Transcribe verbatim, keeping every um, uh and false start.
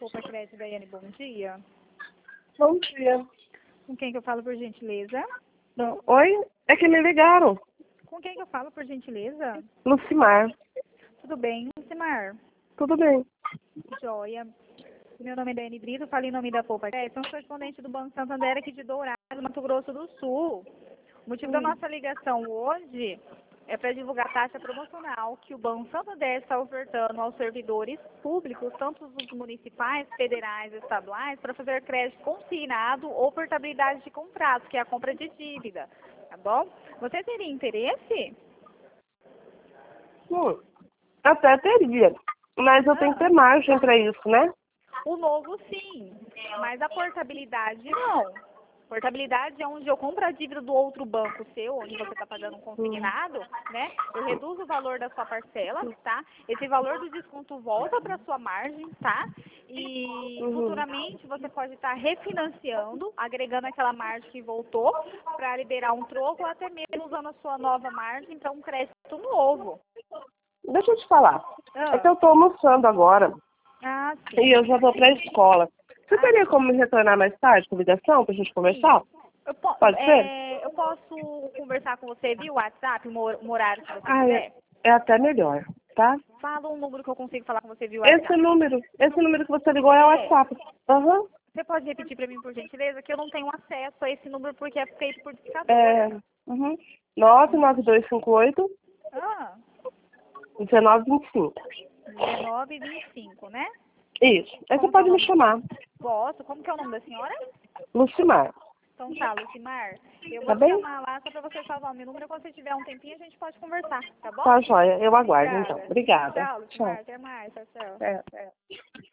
Poupa Crédito, Daiane, bom dia. Bom dia. Com quem que eu falo, por gentileza? Não. Oi? É que me ligaram. Com quem que eu falo, por gentileza? Lucimar. Tudo bem, Simar? Tudo bem. Joia. Meu nome é Daiane Brito, falo em nome da Poupa Crédito. Sou correspondente do Banco Santander aqui de Dourado, Mato Grosso do Sul. O motivo da nossa ligação hoje é para divulgar a taxa promocional que o Banco Santander está ofertando aos servidores públicos, tanto os municipais, federais e estaduais, para fazer crédito consignado ou portabilidade de contratos, que é a compra de dívida. Tá bom? Você teria interesse? Hum, até teria. Mas eu Ah, tenho que ter margem para isso, né? o novo sim, mas a portabilidade não. Portabilidade é onde eu compro a dívida do outro banco seu, onde você está pagando um consignado, né? Eu reduzo o valor da sua parcela, tá? Esse valor do desconto volta para sua margem, tá? E Uhum. futuramente você pode estar refinanciando, agregando aquela margem que voltou, para liberar um troco ou até mesmo usando a sua nova margem para um crédito novo. Deixa eu te falar. É que Ah, eu tô almoçando agora ah e sim. eu já vou pra escola. Você Ah, teria como me retornar mais tarde com ligação pra gente sim. conversar? Eu, po Pode ser? é, eu posso conversar com você via WhatsApp, um hor- um horário que você Ah, é, tiver? é até melhor, tá? Fala um número que eu consigo falar com você via Esse WhatsApp. número, esse número que você ligou é o É, WhatsApp. Aham. você pode repetir para mim, por gentileza, que eu não tenho acesso a esse número porque é feito por É, discador. uhum. nove nove dois cinco oito, Ah, um nove dois cinco. dezenove e vinte e cinco, né? Isso. Aí você Como que é o pode me nome? chamar. Posso? Como que é o nome da senhora? Lucimar. Então tá, Lucimar. Eu Tá vou te bem? chamar lá só para você salvar o meu número. Quando você tiver um tempinho, a gente pode conversar, tá bom? Tá, joia. Eu aguardo, então. Obrigada. Obrigada. Tchau, Tchau. Lucimar. Até mais. Tchau, tchau. É, é.